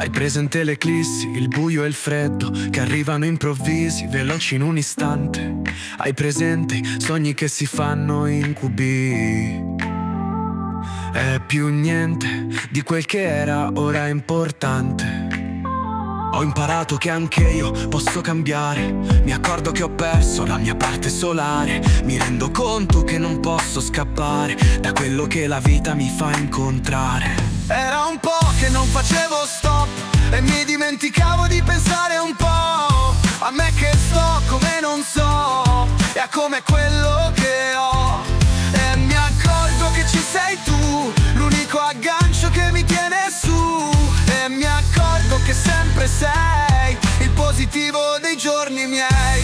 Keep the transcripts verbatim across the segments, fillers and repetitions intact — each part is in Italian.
Hai presente l'eclissi, il buio e il freddo che arrivano improvvisi, veloci in un istante. Hai presente sogni che si fanno incubi. È più niente di quel che era, ora è importante. Ho imparato che anche io posso cambiare. Mi accorgo che ho perso la mia parte solare. Mi rendo conto che non posso scappare da quello che la vita mi fa incontrare. Era un po' che non facevo stop e mi dimenticavo di pensare un po' a me che sto come non so e a come quello che ho. E mi accorgo che ci sei tu, l'unico aggancio che mi tiene su. E mi accorgo che sempre sei il positivo dei giorni miei.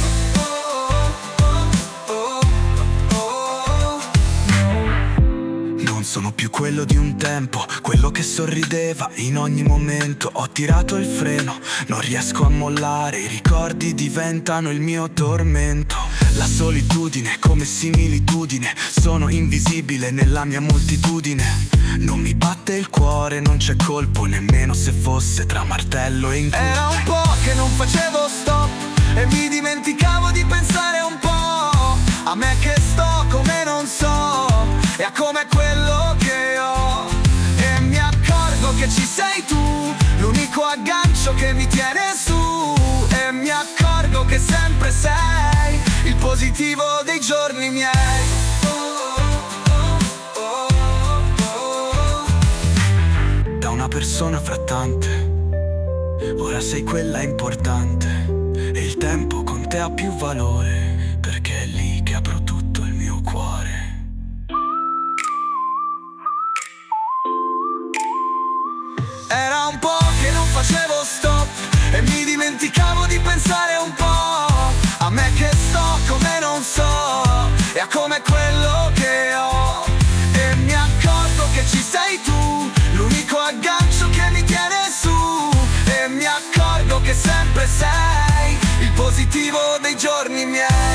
Non sono più quello di un tempo, quello che sorrideva in ogni momento. Ho tirato il freno, non riesco a mollare, i ricordi diventano il mio tormento. La solitudine come similitudine, sono invisibile nella mia moltitudine. Non mi batte il cuore, non c'è colpo, nemmeno se fosse tra martello e incubo. Era un po' che non facevo stop e mi dimenticavo di pensare un po' a me che sto come non so e a come quello che ho. E mi accorgo che ci sei tu, l'unico aggancio che mi tiene su. E mi accorgo che sempre sei il positivo dei giorni miei. Da una persona fra tante, ora sei quella importante. E il tempo con te ha più valore, perché è lì che apro tutto il mio cuore. Era un po' che non facevo stop e mi dimenticavo di pensare un po' a me che sto come non so e a come quello che ho. E mi accorgo che ci sei tu, l'unico aggancio che mi tiene su. E mi accorgo che sempre sei il positivo dei giorni miei.